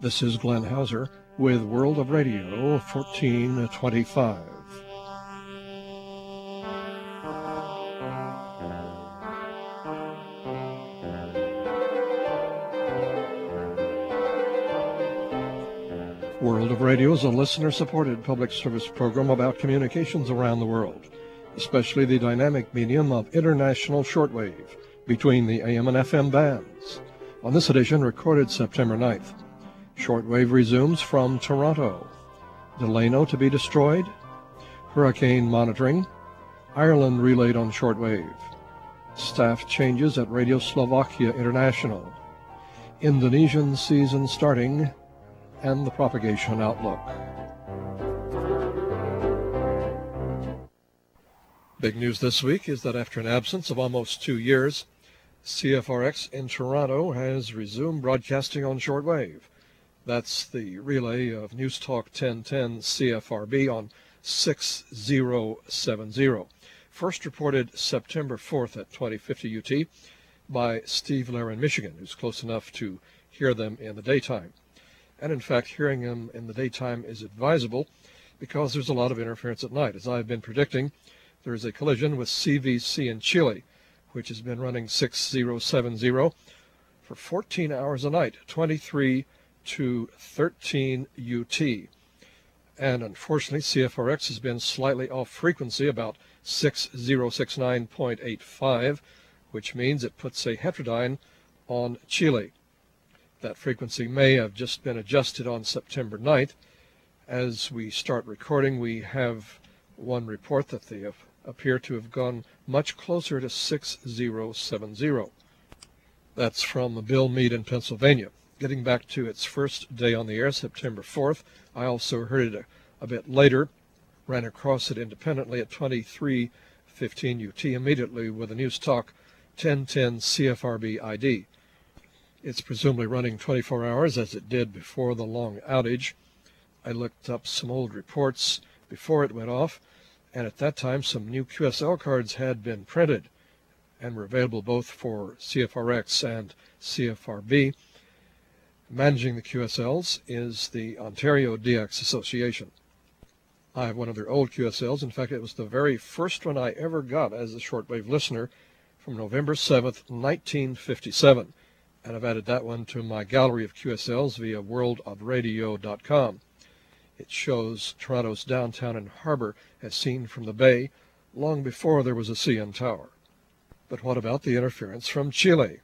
This is Glenn Hauser with World of Radio 1425. World of Radio is a listener-supported public service program about communications around the world, especially the dynamic medium of international shortwave between the AM and FM bands. On this edition, recorded September 9th, shortwave resumes from Toronto. Delano to be destroyed, hurricane monitoring, Ireland relayed on shortwave, staff changes at Radio Slovakia International, Indonesian season starting, and the propagation outlook. Big news this week is that after an absence of almost 2 years, CFRX in Toronto has resumed broadcasting on shortwave. That's the relay of News Talk 1010 CFRB on 6070. First reported September 4th at 2050 UT by Steve Lair in Michigan, who's close enough to hear them in the daytime. And in fact, hearing them in the daytime is advisable because there's a lot of interference at night. As I've been predicting, there is a collision with CVC in Chile, which has been running 6070 for 14 hours a night, 23 to 13 UT. And unfortunately, CFRX has been slightly off frequency, about 6069.85, which means it puts a heterodyne on Chile. That frequency may have just been adjusted on September 9th. As we start recording, we have one report that they appear to have gone much closer to 6070. That's from Bill Meade in Pennsylvania. Getting back to its first day on the air, September 4th, I also heard it a bit later, ran across it independently at 2315 UT immediately with a News Talk 1010 CFRB ID. It's presumably running 24 hours as it did before the long outage. I looked up some old reports before it went off, and at that time some new QSL cards had been printed and were available both for CFRX and CFRB. Managing the QSLs is the Ontario DX Association. I have one of their old QSLs. In fact, it was the very first one I ever got as a shortwave listener from November 7th, 1957. And I've added that one to my gallery of QSLs via worldofradio.com. It shows Toronto's downtown and harbor as seen from the bay long before there was a CN Tower. But what about the interference from Chile?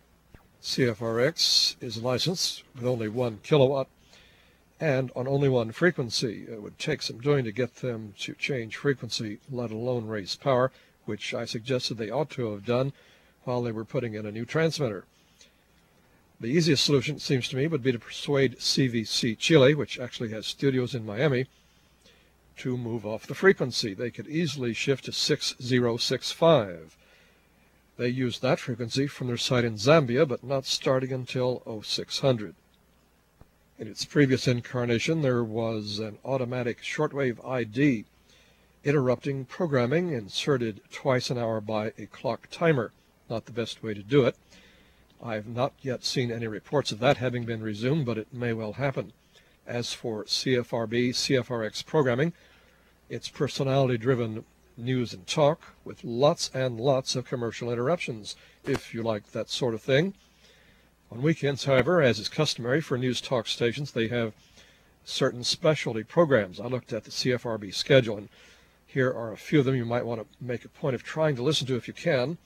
CFRX is licensed with only 1 kilowatt and on only one frequency. It would take some doing to get them to change frequency, let alone raise power, which I suggested they ought to have done while they were putting in a new transmitter. The easiest solution, it seems to me, would be to persuade CVC Chile, which actually has studios in Miami, to move off the frequency. They could easily shift to 6065. They used that frequency from their site in Zambia, but not starting until 0600. In its previous incarnation, there was an automatic shortwave ID interrupting programming inserted twice an hour by a clock timer. Not the best way to do it. I have not yet seen any reports of that having been resumed, but it may well happen. As for CFRB, CFRX programming, it's personality-driven news and talk with lots and lots of commercial interruptions, if you like that sort of thing. On weekends, however, as is customary for news talk stations, they have certain specialty programs. I looked at the CFRB schedule, and here are a few of them you might want to make a point of trying to listen to if you can.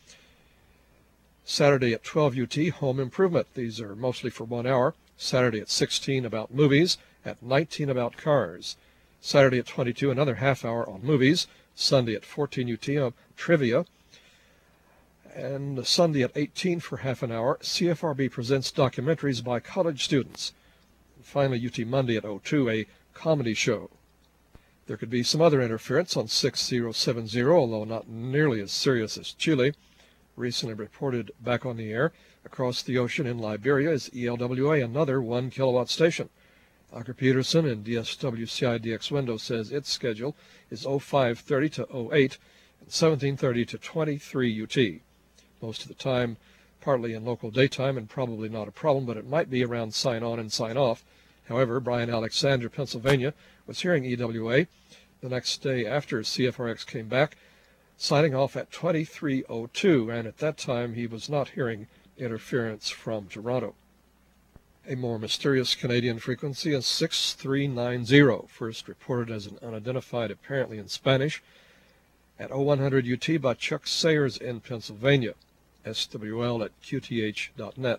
Saturday at 12 UT, Home Improvement. These are mostly for 1 hour. Saturday at 16, about movies. At 19, about cars. Saturday at 22, another half hour on movies. Sunday at 14 UT, trivia. And Sunday at 18 for half an hour, CFRB presents documentaries by college students. And finally, UT Monday at 02, a comedy show. There could be some other interference on 6070, although not nearly as serious as Chile. Recently reported back on the air across the ocean in Liberia is ELWA, another 1 kilowatt station. Dr. Peterson in DSWCI-DX window says its schedule is 0530 to 08 and 1730 to 23 UT. Most of the time partly in local daytime and probably not a problem, but it might be around sign on and sign off However, Brian Alexander, Pennsylvania, was hearing EWA the next day after CFRX came back, signing off at 2302, and at that time he was not hearing interference from Toronto. A more mysterious Canadian frequency is 6390, first reported as an unidentified, apparently in Spanish, at 0100 UT by Chuck Sayers in Pennsylvania, SWL at qth.net.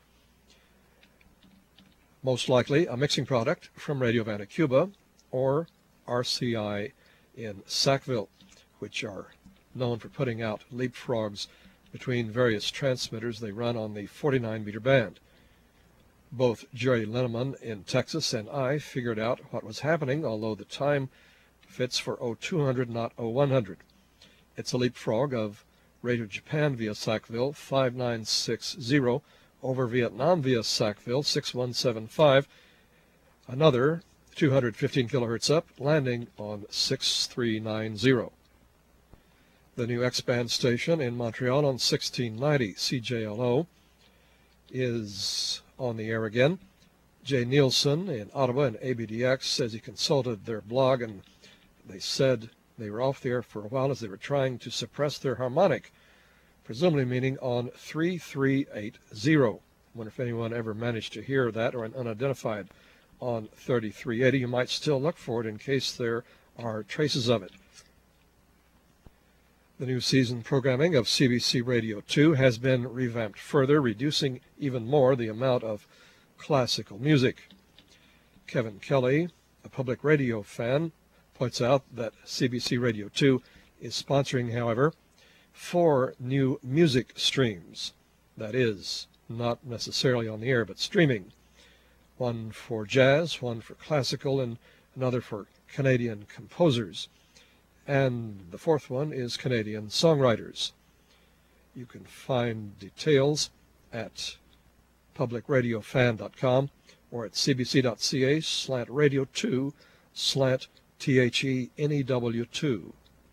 Most likely a mixing product from Radio Vanacuba or RCI in Sackville, which are known for putting out leapfrogs between various transmitters they run on the 49-meter band. Both Jerry Linneman in Texas and I figured out what was happening, although the time fits for 0200, not 0100. It's a leapfrog of Radio Japan via Sackville 5960 over Vietnam via Sackville 6175, another 215 kilohertz up, landing on 6390. The new X-band station in Montreal on 1690 CJLO is on the air again. Jay Nielsen in Ottawa and ABDX says he consulted their blog and they said they were off the air for a while as they were trying to suppress their harmonic, presumably meaning on 3380. I wonder if anyone ever managed to hear that or an unidentified on 3380. You might still look for it in case there are traces of it. The new season programming of CBC Radio 2 has been revamped further, reducing even more the amount of classical music. Kevin Kelly, a public radio fan, points out that CBC Radio 2 is sponsoring, however, 4 new music streams. That is, not necessarily on the air, but streaming. One for jazz, one for classical, and another for Canadian composers. And the 4th one is Canadian songwriters. You can find details at publicradiofan.com or at cbc.ca/radio2/THENEW2.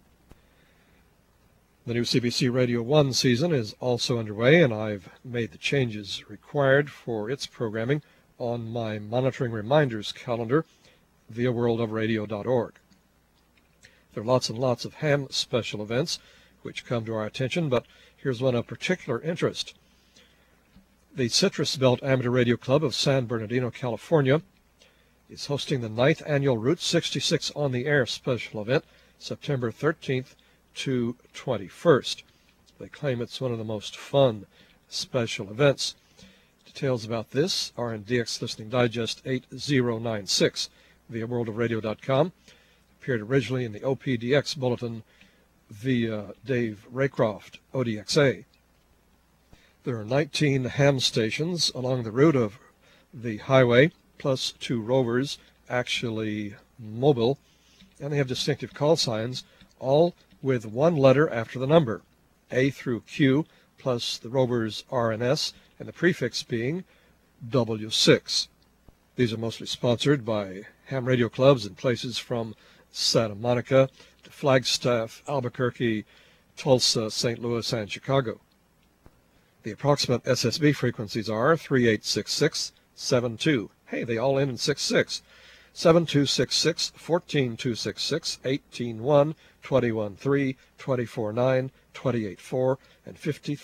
The new CBC Radio 1 season is also underway, and I've made the changes required for its programming on my monitoring reminders calendar via worldofradio.org. There are lots and lots of ham special events which come to our attention, but here's one of particular interest. The Citrus Belt Amateur Radio Club of San Bernardino, California, is hosting the 9th annual Route 66 on the Air special event, September 13th to 21st. They claim it's one of the most fun special events. Details about this are in DX Listening Digest 8096 via worldofradio.com. Appeared originally in the OPDX bulletin via Dave Raycroft, ODXA. There are 19 ham stations along the route of the highway, plus 2 rovers, actually mobile, and they have distinctive call signs, all with one letter after the number, A through Q, plus the rovers R and S, and the prefix being W6. These are mostly sponsored by ham radio clubs in places from Santa Monica to Flagstaff, Albuquerque, Tulsa, St. Louis, and Chicago. The approximate SSB frequencies are 3866, 72. Hey, they all end in 66. 7266, 14266, 181, 213, 249, 284, and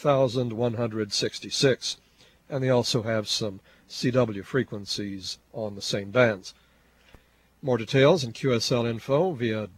50,166. And they also have some CW frequencies on the same bands. More details and QSL info via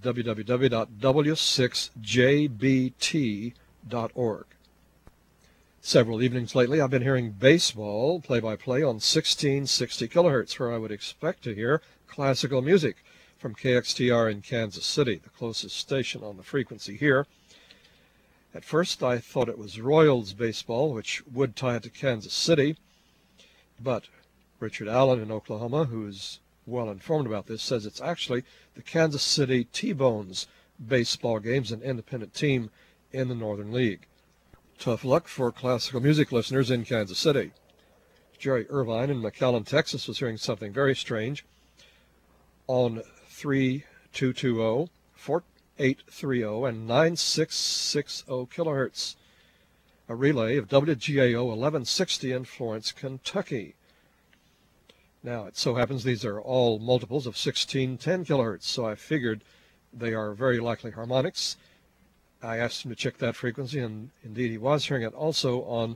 www.w6jbt.org. Several evenings lately I've been hearing baseball play-by-play on 1660 kilohertz, where I would expect to hear classical music from KXTR in Kansas City, the closest station on the frequency here. At first I thought it was Royals baseball, which would tie it to Kansas City, but Richard Allen in Oklahoma, who's well informed about this, says it's actually the Kansas City T-Bones baseball games, an independent team in the Northern League. Tough luck for classical music listeners in Kansas City. Jerry Irvine in McAllen, Texas was hearing something very strange on 3220, 4830, and 9660 kilohertz, a relay of WGAO 1160 in Florence, Kentucky. Now, it so happens these are all multiples of 1610 kilohertz, so I figured they are very likely harmonics. I asked him to check that frequency, and indeed he was hearing it also on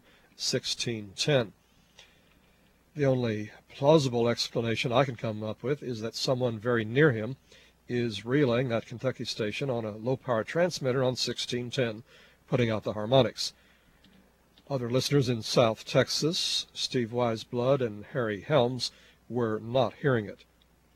1610. The only plausible explanation I can come up with is that someone very near him is relaying that Kentucky station on a low-power transmitter on 1610, putting out the harmonics. Other listeners in South Texas, Steve Weisblood and Harry Helms, were not hearing it.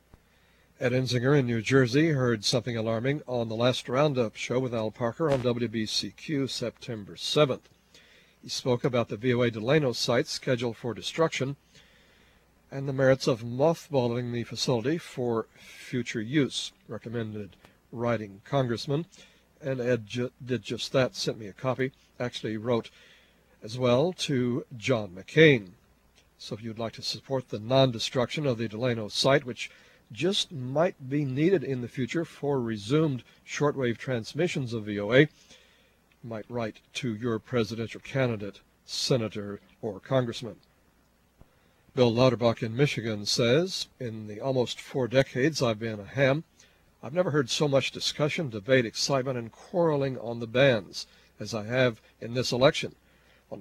Ed Enzinger in New Jersey heard something alarming on the last Roundup show with Al Parker on WBCQ September 7th. He spoke about the VOA Delano site scheduled for destruction and the merits of mothballing the facility for future use, recommended writing congressman, and Ed did just that, sent me a copy, actually wrote as well to John McCain. So if you'd like to support the non-destruction of the Delano site, which just might be needed in the future for resumed shortwave transmissions of VOA, you might write to your presidential candidate, senator, or congressman. Bill Lauterbach in Michigan says, in the almost 4 decades I've been a ham, I've never heard so much discussion, debate, excitement, and quarreling on the bands as I have in this election. On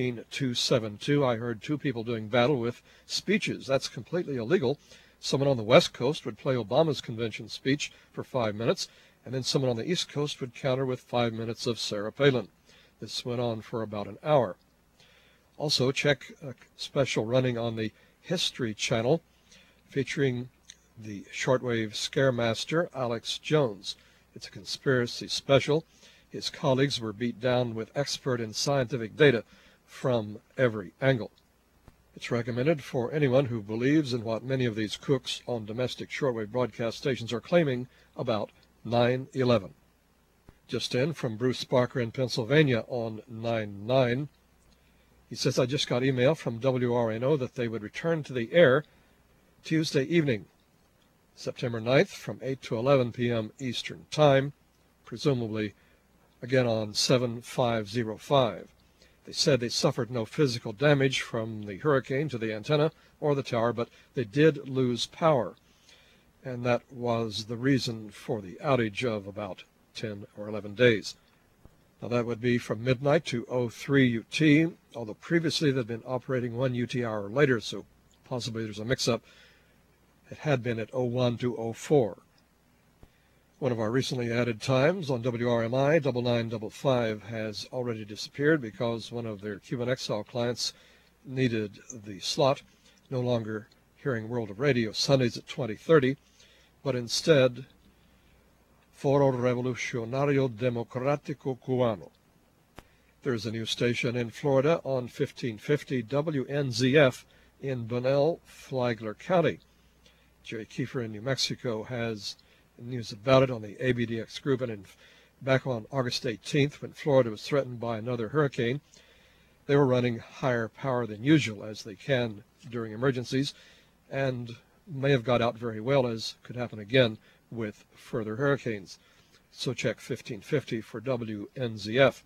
14272, I heard 2 people doing battle with speeches. That's completely illegal. Someone on the West Coast would play Obama's convention speech for 5 minutes, and then someone on the East Coast would counter with 5 minutes of Sarah Palin. This went on for about an hour. Also, check a special running on the History Channel featuring the shortwave scaremaster Alex Jones. It's a conspiracy special. His colleagues were beat down with expert and scientific data from every angle. It's recommended for anyone who believes in what many of these cooks on domestic shortwave broadcast stations are claiming about 9/11. Just in from Bruce Barker in Pennsylvania on 9/9. He says, I just got email from WRNO that they would return to the air Tuesday evening, September 9th from 8 to 11 p.m. Eastern Time, presumably again on 7505. They said they suffered no physical damage from the hurricane to the antenna or the tower, but they did lose power, and that was the reason for the outage of about 10 or 11 days. Now that would be from midnight to 03 UT, although previously they'd been operating 1 UT hour later, so possibly there's a mix-up. It had been at 01 to 04. One of our recently added times on WRMI 9955 has already disappeared because one of their Cuban Exile clients needed the slot, no longer hearing World of Radio Sundays at 2030, but instead Foro Revolucionario Democrático Cubano. There's a new station in Florida on 1550 WNZF in Bunnell, Flagler County. Jerry Kiefer in New Mexico has news about it on the ABDX group, and back on August 18th, when Florida was threatened by another hurricane, they were running higher power than usual, as they can during emergencies, and may have got out very well, as could happen again with further hurricanes. So check 1550 for WNZF,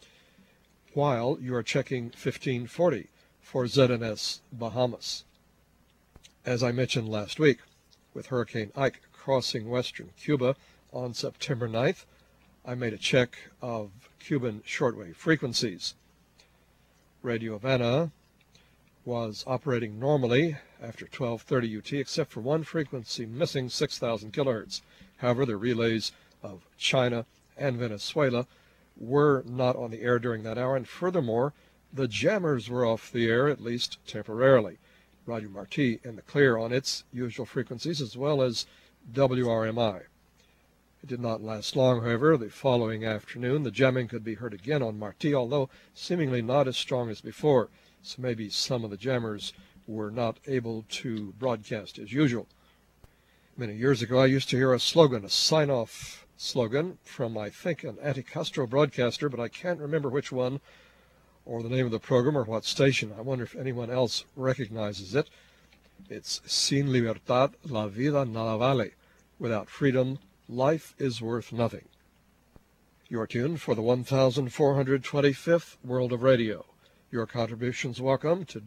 while you are checking 1540 for ZNS Bahamas. As I mentioned last week, with Hurricane Ike crossing western Cuba on September 9th, I made a check of Cuban shortwave frequencies. Radio Havana was operating normally after 12:30 UT, except for one frequency missing, 6,000 kilohertz. However, the relays of China and Venezuela were not on the air during that hour, and furthermore, the jammers were off the air, at least temporarily. Radio Marti in the clear on its usual frequencies, as well as WRMI. It did not last long, however. The following afternoon, the jamming could be heard again on Marti, although seemingly not as strong as before, so maybe some of the jammers were not able to broadcast as usual. Many years ago, I used to hear a slogan, a sign-off slogan from, I think, an anti-Castro broadcaster, but I can't remember which one or the name of the program or what station. I wonder if anyone else recognizes it. It's Sin libertad, la vida nada vale. Without freedom, life is worth nothing. You're tuned for the 1425th World of Radio. Your contributions welcome to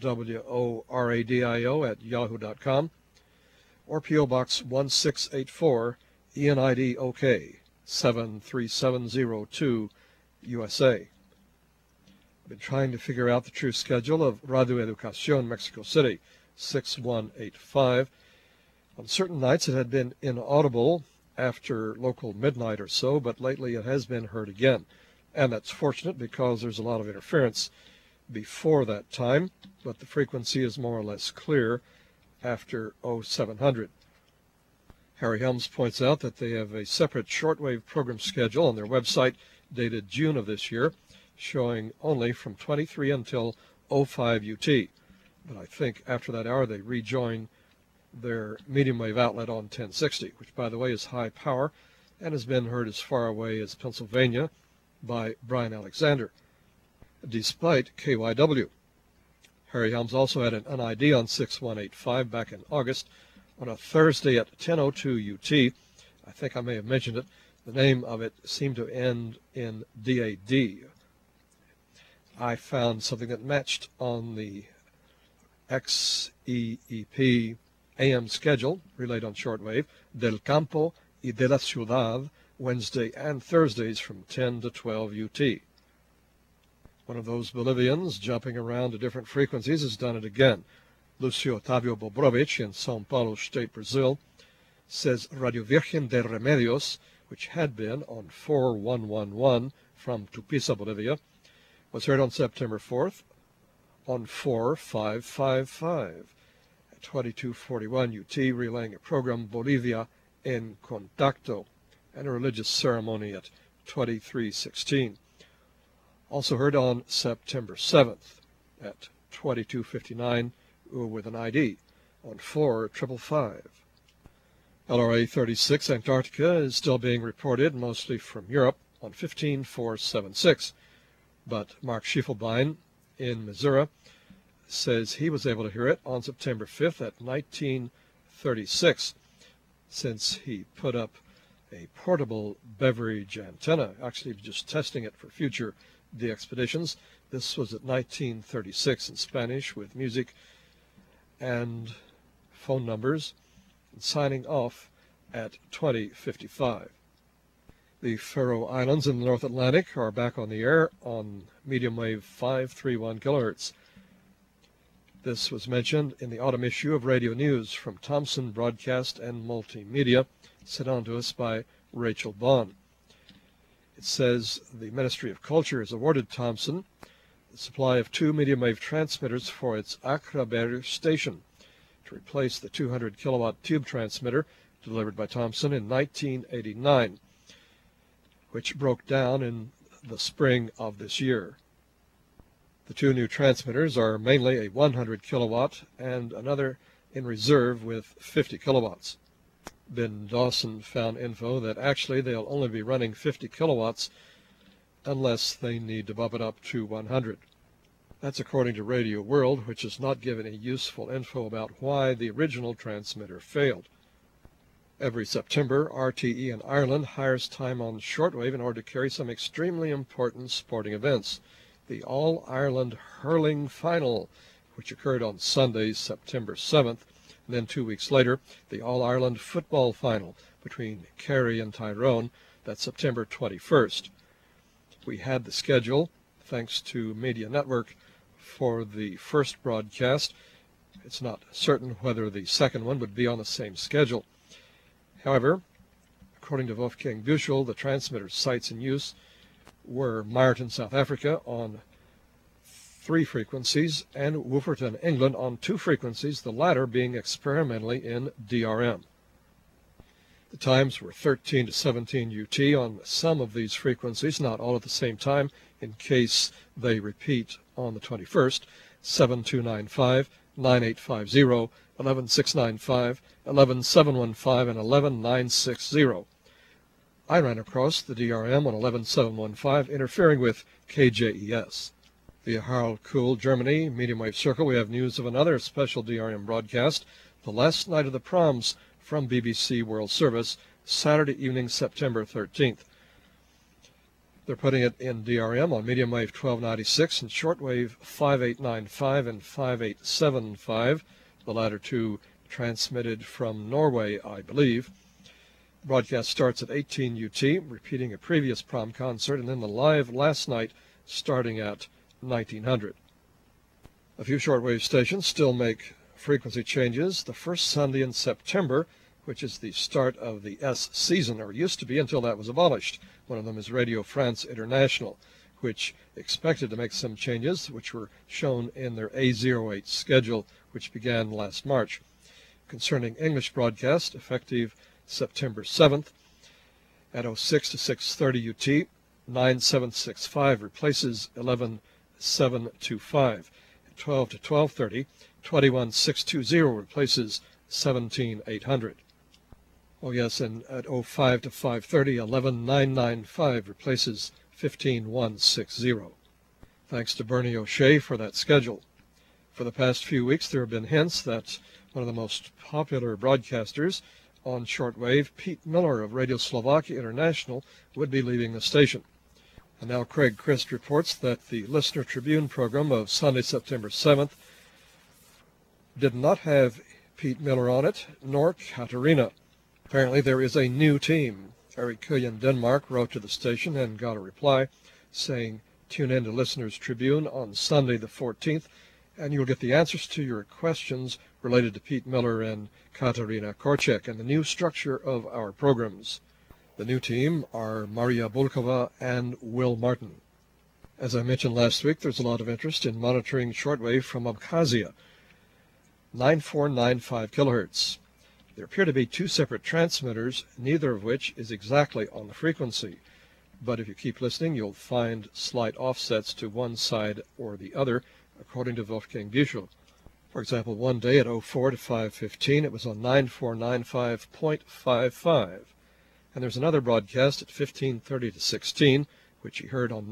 WORADIO@yahoo.com or P.O. Box 1684, ENID OK 73702, USA. I've been trying to figure out the true schedule of Radio Educación Mexico City 6185. On certain nights it had been inaudible after local midnight or so, but lately it has been heard again. And that's fortunate because there's a lot of interference before that time, but the frequency is more or less clear after 0700. Harry Helms points out that they have a separate shortwave program schedule on their website dated June of this year, showing only from 23 until 05 UT. But I think after that hour they rejoin their medium wave outlet on 1060, which by the way is high power and has been heard as far away as Pennsylvania by Brian Alexander, despite KYW. Harry Helms also had an NID on 6185 back in August on a Thursday at 10:02 UT. I think I may have mentioned it. The name of it seemed to end in DAD. I found something that matched on the XEEP AM schedule, relayed on shortwave, Del Campo y de la Ciudad, Wednesday and Thursdays from 10 to 12 UT. One of those Bolivians jumping around to different frequencies has done it again. Lucio Otavio Bobrovich in São Paulo State, Brazil, says Radio Virgen de Remedios, which had been on 4111 from Tupiza, Bolivia, was heard on September 4th on 4555 at 2241 UT, relaying a program Bolivia en Contacto and a religious ceremony at 2316. Also heard on September 7th at 2259 with an ID on 4555. LRA 36 Antarctica is still being reported, mostly from Europe, on 15476. But Mark Schiefelbein in Missouri says he was able to hear it on September 5th at 1936, since he put up a portable beverage antenna, actually just testing it for future de-expeditions. This was at 1936 in Spanish with music and phone numbers, and signing off at 2055. The Faroe Islands in the North Atlantic are back on the air on medium wave 531 kilohertz. This was mentioned in the autumn issue of Radio News from Thomson Broadcast and Multimedia, sent on to us by Rachel Bond. It says the Ministry of Culture has awarded Thomson the supply of 2 medium wave transmitters for its Akraberg station to replace the 200 kilowatt tube transmitter delivered by Thomson in 1989, which broke down in the spring of this year. The 2 new transmitters are mainly a 100 kilowatt and another in reserve with 50 kilowatts. Ben Dawson found info that actually they'll only be running 50 kilowatts unless they need to bump it up to 100. That's according to Radio World, which has not given any useful info about why the original transmitter failed. Every September, RTE in Ireland hires time on shortwave in order to carry some extremely important sporting events. The All-Ireland Hurling Final, which occurred on Sunday, September 7th, and then 2 weeks later, the All-Ireland Football Final between Kerry and Tyrone, that's September 21st. We had the schedule, thanks to Media Network, for the first broadcast. It's not certain whether the second one would be on the same schedule. However, according to Wolfgang Büchel, the transmitter sites in use were Meyerton, South Africa on 3 frequencies and Wolverton, England on 2 frequencies, the latter being experimentally in DRM. The times were 13 to 17 UT on some of these frequencies, not all at the same time, in case they repeat on the 21st, 7295, 9850, 11695, 11715, and 11960. I ran across the DRM on 11715, interfering with KJES. Via Harald Kuhl, Germany, Medium Wave Circle, we have news of another special DRM broadcast, the last night of the proms from BBC World Service, Saturday evening, September 13th. They're putting it in DRM on medium wave 1296 and shortwave 5895 and 5875, the latter two transmitted from Norway, I believe. The broadcast starts at 18 UT, repeating a previous prom concert, and then the live last night starting at 1900. A few shortwave stations still make frequency changes. The first Sunday in September, which is the start of the S season, or used to be until that was abolished. One of them is Radio France International, which expected to make some changes, which were shown in their A08 schedule, which began last March. Concerning English broadcast, effective September 7th, at 06 to 6:30 UT, 9765 replaces 11725. At 12 to 12:30, 21620 replaces 17800. Oh yes, and at 05 to 5:30, 11995 replaces 15160. Thanks to Bernie O'Shea for that schedule. For the past few weeks, there have been hints that one of the most popular broadcasters on shortwave, Pete Miller of Radio Slovakia International, would be leaving the station. And now Craig Christ reports that the Listener Tribune program of Sunday, September 7th did not have Pete Miller on it, nor Katarina. Apparently there is a new team. Eric Kuyen Denmark wrote to the station and got a reply saying, tune in to Listener's Tribune on Sunday the 14th, and you'll get the answers to your questions related to Pete Miller and Katarina Korchek and the new structure of our programs. The new team are Maria Bulkova and Will Martin. As I mentioned last week, there's a lot of interest in monitoring shortwave from Abkhazia, 9495 kilohertz. There appear to be two separate transmitters, neither of which is exactly on the frequency. But if you keep listening, you'll find slight offsets to one side or the other, according to Wolfgang Büchel. For example, one day at 04 to 5:15, it was on 9495.55. And there's another broadcast at 15:30 to 16, which he heard on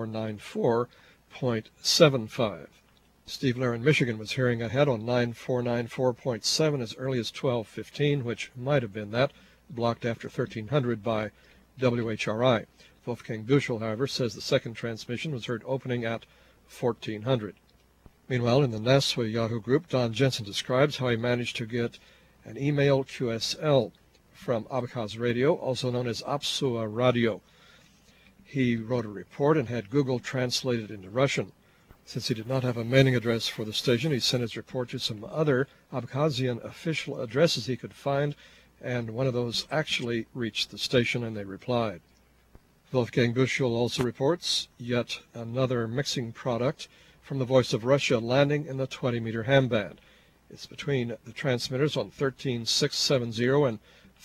9494.75. Steve Lair in Michigan was hearing ahead on 9494.7 as early as 12:15, which might have been that, blocked after 1300 by WHRI. Wolfgang Büchel, however, says the second transmission was heard opening at 1400. Meanwhile, in the Naswa Yahoo group, Don Jensen describes how he managed to get an email QSL from Abkhaz Radio, also known as Apsua Radio. He wrote a report and had Google translate it into Russian. Since he did not have a mailing address for the station, he sent his report to some other Abkhazian official addresses he could find, and one of those actually reached the station, and they replied. Wolfgang Büchel also reports yet another mixing product from the Voice of Russia landing in the 20-meter ham band. It's between the transmitters on 13670 and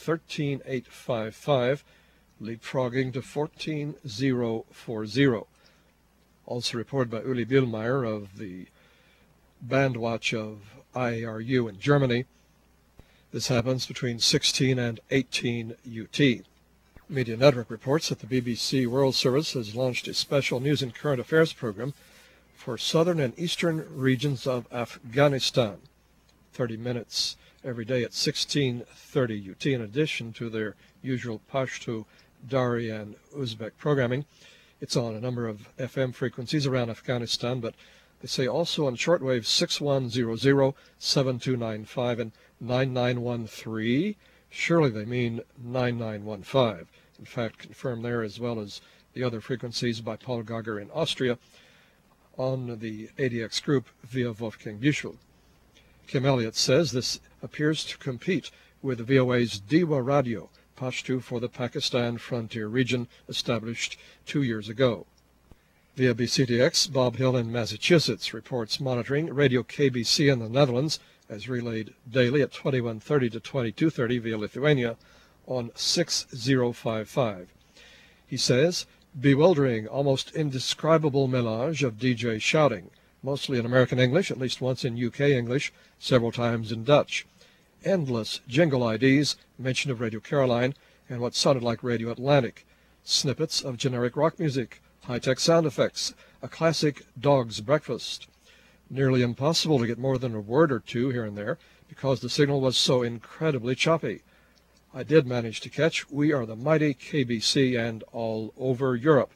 13855, leapfrogging to 14040. Also reported by Uli Bielmeier of the Bandwatch of IARU in Germany. This happens between 16 and 18 UT. Media Network reports that the BBC World Service has launched a special news and current affairs program for southern and eastern regions of Afghanistan. 30 minutes every day at 16:30 UT, in addition to their usual Pashto, Dari, and Uzbek programming. It's on a number of FM frequencies around Afghanistan, but they say also on shortwave 6100, 7295, and 9913. Surely they mean 9915. In fact, confirmed there as well as the other frequencies by Paul Gauger in Austria on the ADX group via Wolfgang Büchel. Kim Elliott says this appears to compete with the VOA's Diwa Radio, Pashto for the Pakistan frontier region, established 2 years ago. Via BCTX, Bob Hill in Massachusetts reports monitoring Radio KBC in the Netherlands as relayed daily at 21:30 to 22:30 via Lithuania on 6055. He says, bewildering, almost indescribable melange of DJ shouting, mostly in American English, at least once in UK English, several times in Dutch. Endless jingle IDs, mention of Radio Caroline, and what sounded like Radio Atlantic. Snippets of generic rock music, high-tech sound effects, a classic dog's breakfast. Nearly impossible to get more than a word or two here and there, because the signal was so incredibly choppy. I did manage to catch "We Are the Mighty KBC" and "All Over Europe."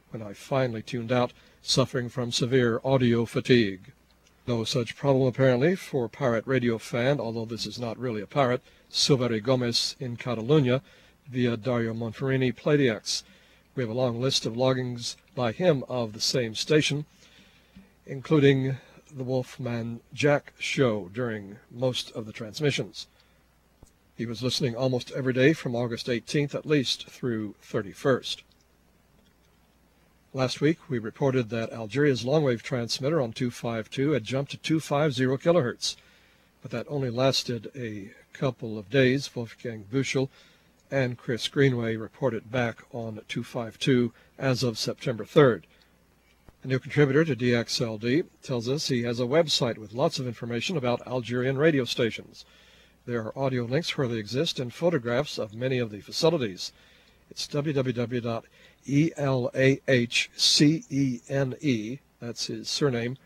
when I finally tuned out, suffering from severe audio fatigue. No such problem apparently for pirate radio fan, although this is not really a pirate, Silvery Gomez in Catalunya via Dario Monferrini Playdex. We have a long list of loggings by him of the same station, including the Wolfman Jack show during most of the transmissions. He was listening almost every day from August 18th at least through 31st. Last week we reported that Algeria's longwave transmitter on 252 had jumped to 250 kilohertz, but that only lasted a couple of days. Wolfgang Büchel and Chris Greenway reported back on 252 as of September 3rd. A new contributor to DXLD tells us he has a website with lots of information about Algerian radio stations. There are audio links where they exist and photographs of many of the facilities. It's www.elahcene, that's his surname,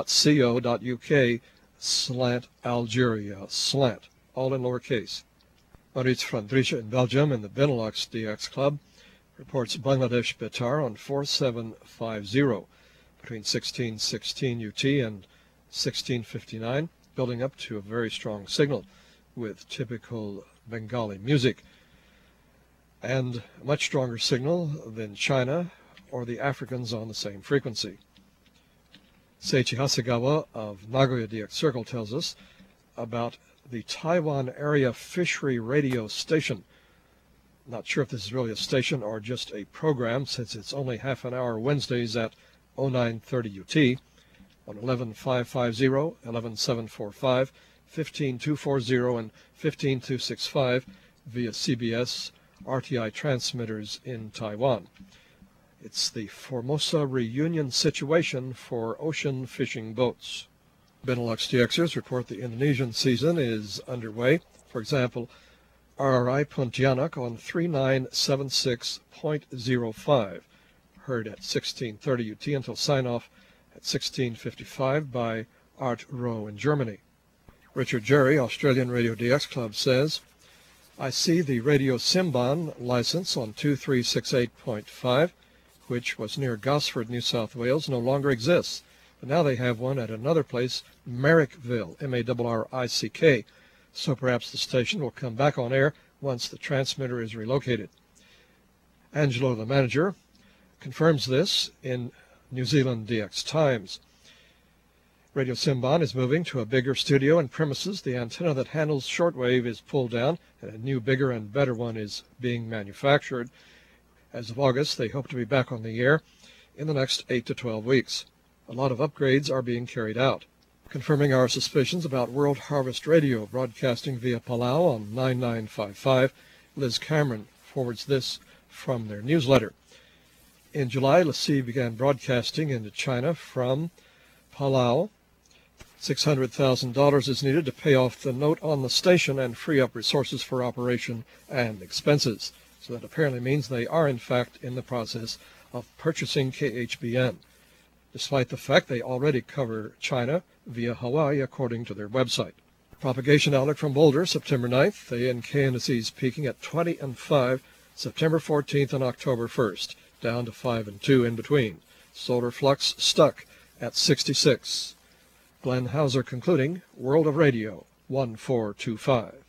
.co.uk/Algeria/, all in lowercase. Maurice Frandriche in Belgium in the Benelux DX Club reports Bangladesh Betar on 4750 between 1616 UT and 1659, building up to a very strong signal with typical Bengali music, and a much stronger signal than China or the Africans on the same frequency. Seiichi Hasegawa of Nagoya DX Circle tells us about the Taiwan Area Fishery Radio Station. Not sure if this is really a station or just a program, since it's only half an hour Wednesdays at 0930 UT on 11550, 11745, 15240, and 15265 via CBS RTI transmitters in Taiwan. It's the Formosa reunion situation for ocean fishing boats. Benelux DXers report the Indonesian season is underway. For example, RRI Pontianak on 3976.05, heard at 1630 UT until sign-off at 1655 by Art Rowe in Germany. Richard Jerry, Australian Radio DX Club, says, I see the Radio Simban license on 2368.5, which was near Gosford, New South Wales, no longer exists. But now they have one at another place, Marrickville, Marrick, so perhaps the station will come back on air once the transmitter is relocated. Angelo, the manager, confirms this in New Zealand DX Times. Radio Simban is moving to a bigger studio and premises. The antenna that handles shortwave is pulled down, and a new, bigger, and better one is being manufactured. As of August, they hope to be back on the air in the next 8 to 12 weeks. A lot of upgrades are being carried out. Confirming our suspicions about World Harvest Radio broadcasting via Palau on 9955, Liz Cameron forwards this from their newsletter. In July, LaCie began broadcasting into China from Palau. $600,000 is needed to pay off the note on the station and free up resources for operation and expenses. So that apparently means they are, in fact, in the process of purchasing KHBN, despite the fact they already cover China via Hawaii, according to their website. Propagation outlook from Boulder, September 9th. The ANK indices peaking at 20 and 5, September 14th and October 1st, down to 5 and 2 in between. Solar flux stuck at 66. Glenn Hauser concluding, World of Radio, 1425.